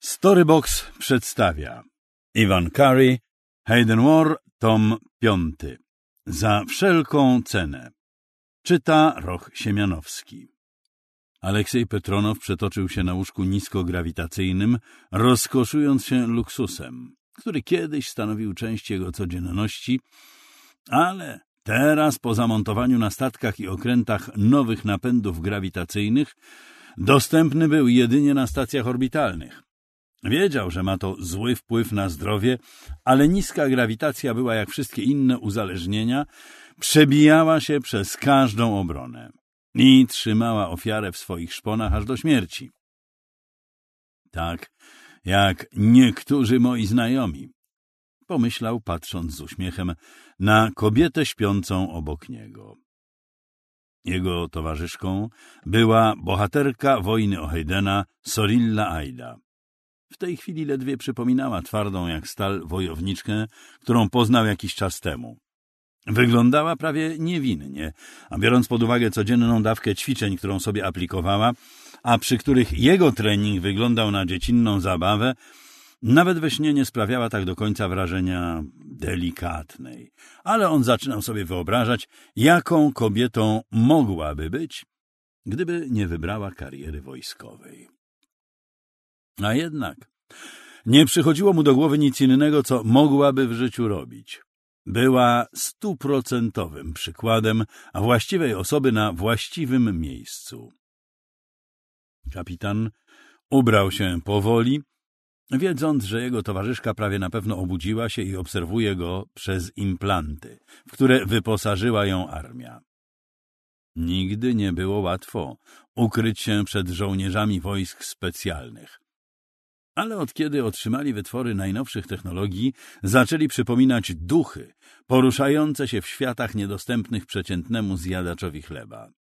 Storybox przedstawia Ivan Curry, Hayden War, tom 5. Za wszelką cenę. Czyta Roch Siemianowski. Aleksiej Petronow przetoczył się na łóżku niskograwitacyjnym, rozkoszując się luksusem, który kiedyś stanowił część jego codzienności, ale teraz po zamontowaniu na statkach i okrętach nowych napędów grawitacyjnych dostępny był jedynie na stacjach orbitalnych. Wiedział, że ma to zły wpływ na zdrowie, ale niska grawitacja była, jak wszystkie inne uzależnienia, przebijała się przez każdą obronę i trzymała ofiarę w swoich szponach aż do śmierci. Tak jak niektórzy moi znajomi, pomyślał, patrząc z uśmiechem na kobietę śpiącą obok niego. Jego towarzyszką była bohaterka wojny o Haydena, Sorilla Aida. W tej chwili ledwie przypominała twardą jak stal wojowniczkę, którą poznał jakiś czas temu. Wyglądała prawie niewinnie, a biorąc pod uwagę codzienną dawkę ćwiczeń, którą sobie aplikowała, a przy których jego trening wyglądał na dziecinną zabawę, nawet we śnie nie sprawiała tak do końca wrażenia delikatnej. Ale on zaczynał sobie wyobrażać, jaką kobietą mogłaby być, gdyby nie wybrała kariery wojskowej. A jednak nie przychodziło mu do głowy nic innego, co mogłaby w życiu robić. Była 100% przykładem właściwej osoby na właściwym miejscu. Kapitan ubrał się powoli, wiedząc, że jego towarzyszka prawie na pewno obudziła się i obserwuje go przez implanty, w które wyposażyła ją armia. Nigdy nie było łatwo ukryć się przed żołnierzami wojsk specjalnych. Ale od kiedy otrzymali wytwory najnowszych technologii, zaczęli przypominać duchy poruszające się w światach niedostępnych przeciętnemu zjadaczowi chleba.